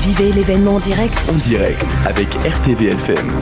Vivez l'événement en direct avec RTVFM.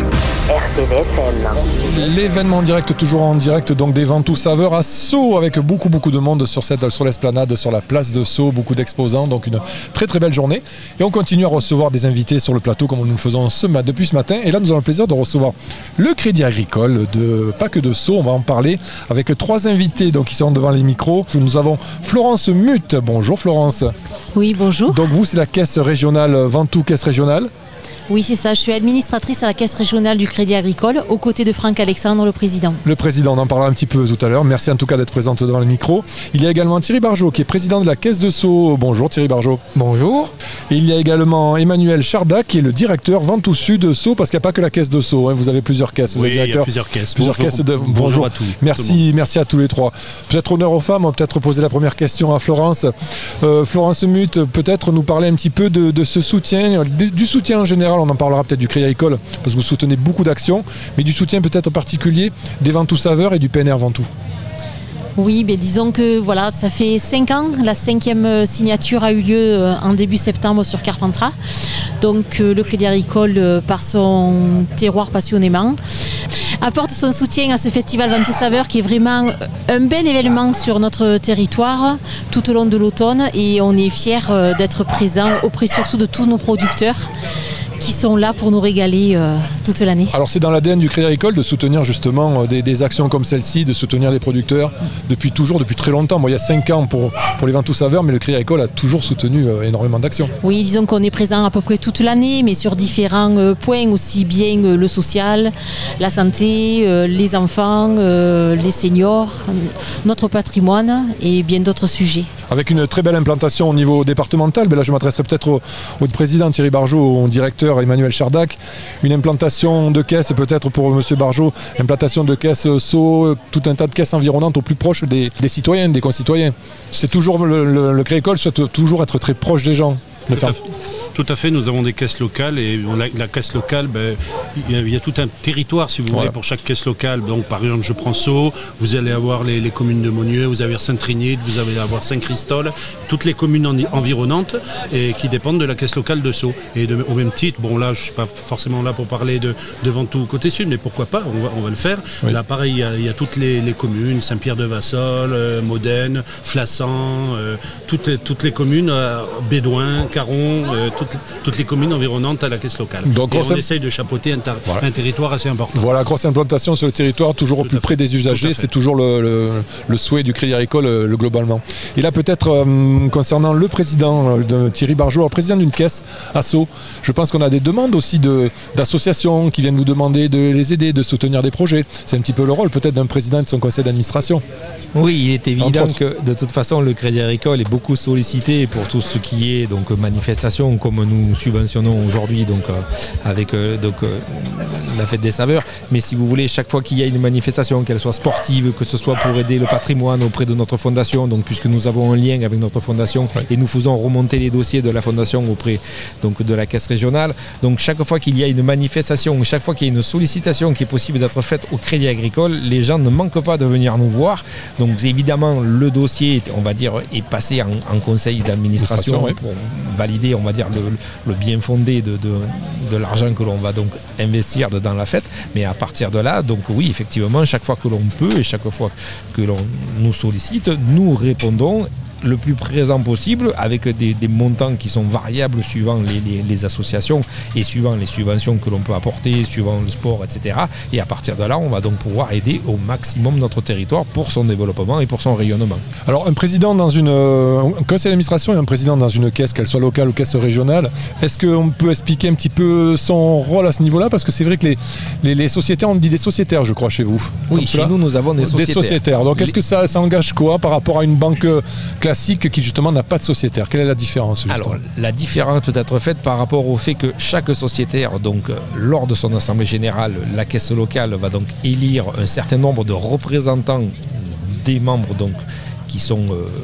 L'événement en direct, toujours en direct donc des Ventoux Saveurs à Sceaux, avec beaucoup de monde sur l'esplanade, sur la place de Sceaux, beaucoup d'exposants, donc une très belle journée. Et on continue à recevoir des invités sur le plateau comme nous le faisons depuis ce matin. Et là nous avons le plaisir de recevoir le Crédit Agricole, pas que de Sceaux, on va en parler avec 3 invités donc, qui sont devant les micros. Nous avons Florence Muth. Bonjour Florence. Oui, bonjour. Donc vous c'est la caisse régionale Ventoux, caisse régionale. Oui, c'est ça. Je suis administratrice à la Caisse régionale du Crédit Agricole, aux côtés de Franck Alexandre, le président. Le président, on en parlera un petit peu tout à l'heure. Merci en tout cas d'être présente devant le micro. Il y a également Thierry Barjot, qui est président de la Caisse de Sceaux. Bonjour Thierry Barjot. Bonjour. Et il y a également Emmanuel Chardac, qui est le directeur Ventoux Sud Sceaux, parce qu'il n'y a pas que la Caisse de Sceaux. Vous avez plusieurs caisses. Oui, il y a plusieurs caisses. Bonjour à tous. Merci à tous les 3. Peut-être honneur aux femmes, on va peut-être poser la première question à Florence. Florence Muth, peut-être nous parler un petit peu de ce soutien, du soutien en général. On en parlera peut-être du Crédit Agricole, parce que vous soutenez beaucoup d'actions, mais du soutien peut-être en particulier des Ventoux Saveurs et du PNR Ventoux. Oui, disons que voilà, ça fait 5 ans, la 5e signature a eu lieu en début septembre sur Carpentras. Donc le Crédit Agricole, par son terroir passionnément, apporte son soutien à ce festival Ventoux Saveurs qui est vraiment un bel événement sur notre territoire tout au long de l'automne, et on est fiers d'être présents auprès surtout de tous nos producteurs qui sont là pour nous régaler toute l'année. Alors c'est dans l'ADN du Crédit Agricole de soutenir justement des actions comme celle-ci, de soutenir les producteurs depuis très longtemps. Il y a 5 ans pour les Ventoux Saveurs, mais le Crédit Agricole a toujours soutenu énormément d'actions. Oui, disons qu'on est présent à peu près toute l'année, mais sur différents points, aussi bien le social, la santé, les enfants, les seniors, notre patrimoine et bien d'autres sujets. Avec une très belle implantation au niveau départemental, là je m'adresserai peut-être au président Thierry Barjot, au directeur Emmanuel Chardac, une implantation de caisses peut-être pour M. Barjot, implantation de caisses Sceaux, tout un tas de caisses environnantes au plus proche des citoyens, des concitoyens. C'est toujours le Crédit Agricole souhaite toujours être très proche des gens. Tout à fait, nous avons des caisses locales, et la caisse locale, il y a tout un territoire si vous voulez pour chaque caisse locale. Donc par exemple je prends Sceaux, vous allez avoir les communes de Monnieu, vous allez avoir Saint-Trinide, vous allez avoir Saint-Christol, toutes les communes environnantes et qui dépendent de la caisse locale de Sceaux. Et au même titre, là je ne suis pas forcément là pour parler de Ventoux côté sud, mais pourquoi pas, on va le faire. Oui. Là pareil, il y a toutes les communes, Saint-Pierre-de-Vassol, Modène, Flassan, toutes les communes, Bédouin, Caron, toutes les communes environnantes à la caisse locale. Donc on essaye de chapeauter un territoire assez important. Voilà, grosse implantation sur le territoire, toujours au plus près des usagers, c'est toujours le souhait du Crédit Agricole globalement. Et là peut-être concernant le président de Thierry Barjot, le président d'une caisse à Sceaux, je pense qu'on a des demandes aussi d'associations qui viennent vous demander de les aider, de soutenir des projets. C'est un petit peu le rôle peut-être d'un président de son conseil d'administration. Oui, il est évident que de toute façon le Crédit Agricole est beaucoup sollicité pour tout ce qui est donc manifestation, comme nous subventionnons aujourd'hui avec la fête des saveurs. Mais si vous voulez, chaque fois qu'il y a une manifestation, qu'elle soit sportive, que ce soit pour aider le patrimoine auprès de notre fondation, donc puisque nous avons un lien avec notre fondation et nous faisons remonter les dossiers de la fondation auprès de la caisse régionale, donc chaque fois qu'il y a une manifestation, chaque fois qu'il y a une sollicitation qui est possible d'être faite au Crédit Agricole, les gens ne manquent pas de venir nous voir. Donc évidemment le dossier, on va dire, est passé en conseil d'administration pour valider, on va dire, le bien fondé de l'argent que l'on va donc investir dans la fête. Mais à partir de là, donc oui, effectivement, chaque fois que l'on peut et chaque fois que l'on nous sollicite, nous répondons le plus présent possible, avec des montants qui sont variables suivant les associations et suivant les subventions que l'on peut apporter, suivant le sport, etc. Et à partir de là, on va donc pouvoir aider au maximum notre territoire pour son développement et pour son rayonnement. Alors un président dans un conseil d'administration et un président dans une caisse, qu'elle soit locale ou caisse régionale, est-ce qu'on peut expliquer un petit peu son rôle à ce niveau-là? Parce que c'est vrai que les sociétaires, on dit des sociétaires, je crois, chez vous. Oui, chez nous avons des sociétaires. Des sociétaires. Donc est-ce que ça engage quoi par rapport à une banque classique qui justement n'a pas de sociétaire? Quelle est la différence justement? Alors la différence peut être faite par rapport au fait que chaque sociétaire, donc lors de son assemblée générale, la caisse locale va donc élire un certain nombre de représentants des membres donc qui sont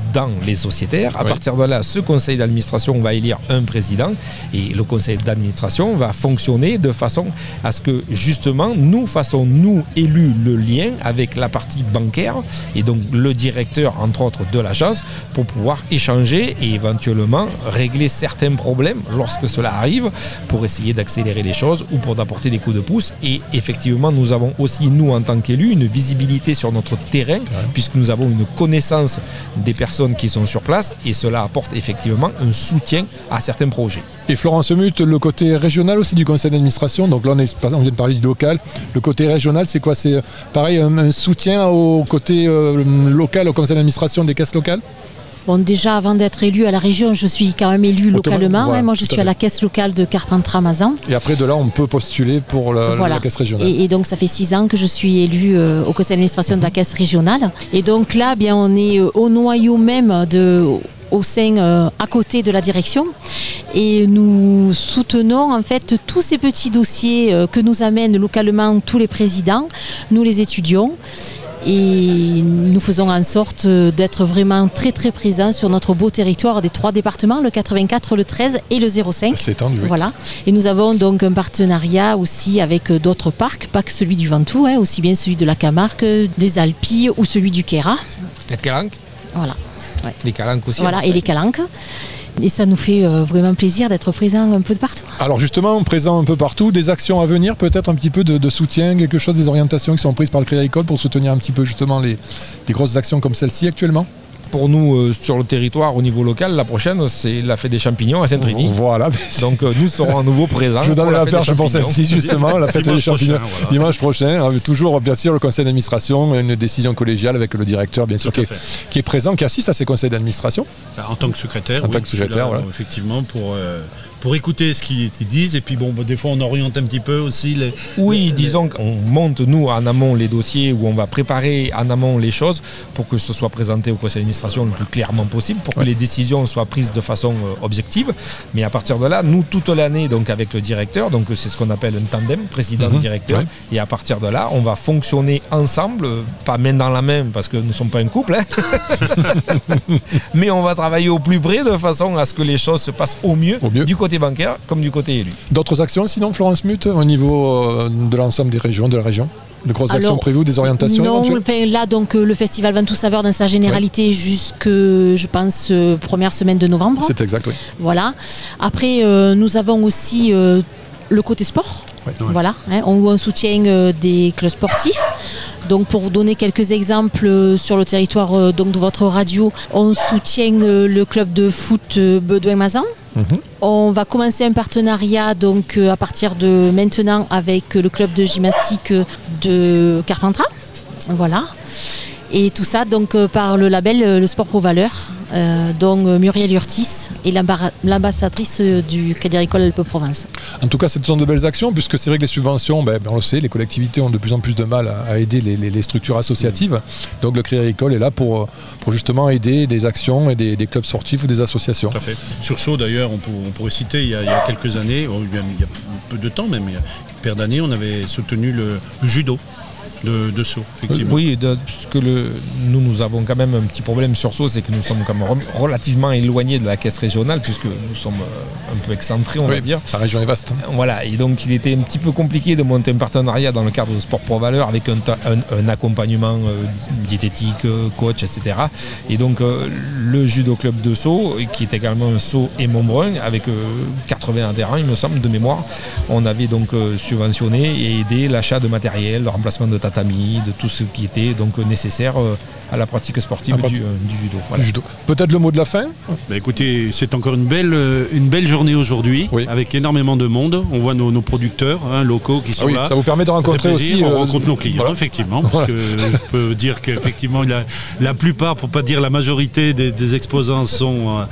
dans les sociétaires. À partir de là, ce conseil d'administration va élire un président et le conseil d'administration va fonctionner de façon à ce que justement nous fassons, nous élus, le lien avec la partie bancaire et donc le directeur entre autres de l'agence pour pouvoir échanger et éventuellement régler certains problèmes lorsque cela arrive pour essayer d'accélérer les choses ou pour d'apporter des coups de pouce. Et effectivement, nous avons aussi, nous en tant qu'élus, une visibilité sur notre terrain puisque nous avons une connaissance des personnes qui sont sur place et cela apporte effectivement un soutien à certains projets. Et Florence Muth, le côté régional aussi du conseil d'administration, donc là on vient de parler du local, le côté régional c'est quoi? C'est pareil un soutien au côté local, au conseil d'administration des caisses locales? Bon, déjà, avant d'être élu à la région, je suis quand même élu localement. Voilà, moi, je suis à la caisse locale de Carpentras-Mazan. Et après, de là, on peut postuler pour la caisse régionale. Et donc, ça fait 6 ans que je suis élu au conseil d'administration de la caisse régionale. Et donc là, bien, on est au noyau même au sein à côté de la direction et nous soutenons en fait tous ces petits dossiers que nous amènent localement tous les présidents, nous les étudions. Et nous faisons en sorte d'être vraiment très très présents sur notre beau territoire des 3 départements, le 84, le 13 et le 05. C'est étendu, oui. Voilà. Et nous avons donc un partenariat aussi avec d'autres parcs, pas que celui du Ventoux, aussi bien celui de la Camargue, des Alpilles ou celui du Queyras. Les calanques. Voilà. Ouais. Les calanques aussi. Voilà, et les calanques. Et ça nous fait vraiment plaisir d'être présents un peu de partout. Alors justement, présents un peu partout, des actions à venir, peut-être un petit peu de soutien, quelque chose, des orientations qui sont prises par le Crédit Agricole pour soutenir un petit peu justement des grosses actions comme celle-ci actuellement? Pour nous, sur le territoire, au niveau local, la prochaine, c'est la fête des champignons à Saint-Trini. Voilà. Donc nous serons à nouveau présents. Je vous donne la perche pour celle-ci, justement, la fête des champignons. Voilà. Dimanche prochain, avec toujours, bien sûr, le conseil d'administration, une décision collégiale avec le directeur, bien sûr, qui est présent, qui assiste à ces conseils d'administration. En tant que secrétaire. En tant que secrétaire, voilà. Effectivement, pour écouter ce qu'ils disent. Et puis, des fois, on oriente un petit peu aussi disons qu'on monte, nous, en amont, les dossiers où on va préparer en amont les choses pour que ce soit présenté au conseil d'administration le plus clairement possible, pour que les décisions soient prises de façon objective. Mais à partir de là, nous, toute l'année, donc avec le directeur, donc c'est ce qu'on appelle un tandem, président-directeur. Et à partir de là, on va fonctionner ensemble, pas main dans la main, parce que nous ne sommes pas un couple, mais on va travailler au plus près de façon à ce que les choses se passent au mieux. Du côté bancaire comme du côté élu. D'autres actions sinon, Florence Muth, au niveau de l'ensemble des régions, de la région? De grosses actions prévues, des orientations? Non, là donc le festival Ventoux Saveur dans sa généralité jusque, je pense, première semaine de novembre. C'est exact, oui. Voilà. Après, nous avons aussi le côté sport. Voilà, on soutient des clubs sportifs. Donc pour vous donner quelques exemples sur le territoire donc de votre radio, on soutient le club de foot Bedouin-Mazan. On va commencer un partenariat donc à partir de maintenant avec le club de gymnastique de Carpentras. Voilà. Et tout ça donc par le label Le Sport Pro Valeur, dont Muriel Urtis est l'ambassadrice du Crédit Agricole Alpes-Provence. En tout cas, ce sont de belles actions, puisque c'est vrai que les subventions, on le sait, les collectivités ont de plus en plus de mal à aider les structures associatives. Donc le Crédit Agricole est là pour justement aider des actions et des clubs sportifs ou des associations. Tout à fait. Sur Sceaux d'ailleurs, on pourrait citer il y a quelques années, il y a peu de temps même, il y a une paire d'années, on avait soutenu le judo. De Sceaux, effectivement. Oui, puisque nous avons quand même un petit problème sur Sceaux, c'est que nous sommes quand même relativement éloignés de la caisse régionale, puisque nous sommes un peu excentrés, on va dire. La région est vaste. Voilà, et donc il était un petit peu compliqué de monter un partenariat dans le cadre de Sport Pro Valeur avec un accompagnement diététique, coach, etc. Et donc le judo club de Sceaux, qui est également un Sceaux et Montbrun, avec 80 adhérents, il me semble, de mémoire, on avait donc subventionné et aidé l'achat de matériel, le remplacement de tatami, de tout ce qui était donc nécessaire à la pratique sportive du judo. Voilà. Peut-être le mot de la fin? Écoutez, c'est encore une belle journée aujourd'hui, avec énormément de monde. On voit nos producteurs locaux qui sont là. Ça vous permet de rencontrer aussi... On rencontre nos clients, effectivement, parce que je peux dire qu'effectivement, la plupart, pour ne pas dire la majorité des exposants sont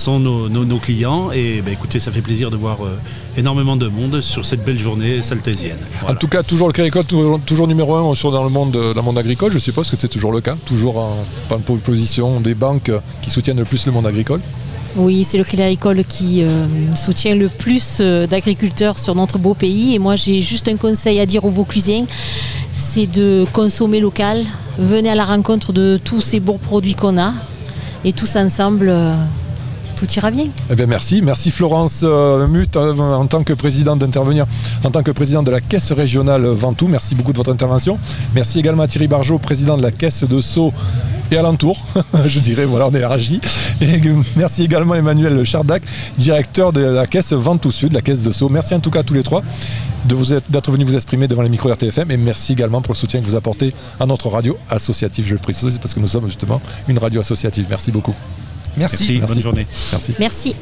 nos clients. Et écoutez, ça fait plaisir de voir énormément de monde sur cette belle journée saltésienne. Voilà. En tout cas, toujours le Crédit Agricole, toujours numéro 1 dans le monde agricole. Je suppose que c'est toujours le cas, toujours en position des banques qui soutiennent le plus le monde agricole. Oui, c'est le Crédit Agricole qui soutient le plus d'agriculteurs sur notre beau pays. Et moi, j'ai juste un conseil à dire aux Vauclusiens, c'est de consommer local. Venez à la rencontre de tous ces beaux produits qu'on a. et tous ensemble, tout ira bien. Eh bien merci Florence Muth en tant que présidente d'intervenir en tant que présidente de la caisse régionale Ventoux. Merci beaucoup de votre intervention. Merci également à Thierry Barjot, président de la caisse de Sceaux et alentour, je dirais, voilà, on est ravis. Et merci également Emmanuel Chardac, directeur de la caisse Ventoux Sud, la caisse de Sceaux. Merci en tout cas à tous les trois d'être venus vous exprimer devant les micros RTFM, et merci également pour le soutien que vous apportez à notre radio associative, je le précise, parce que nous sommes justement une radio associative. Merci beaucoup. Merci. Bonne journée. Merci.